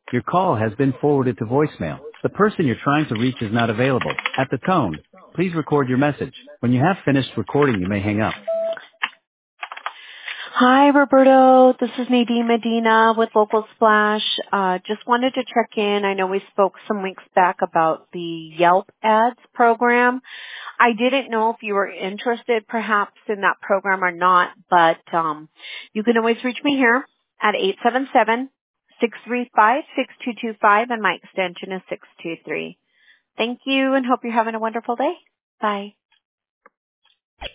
Your call has been forwarded to voicemail. The person you're trying to reach is not available. At the tone, please record your message. When you have finished recording, you may hang up. Hi, Roberto. This is Nadine Medina with Local Splash. Just wanted to check in. I know we spoke some weeks back about the Yelp Ads program. I didn't know if you were interested perhaps in that program or not, but you can always reach me here at 877-635-6225, and my extension is 623. Thank you, and hope you're having a wonderful day. Bye.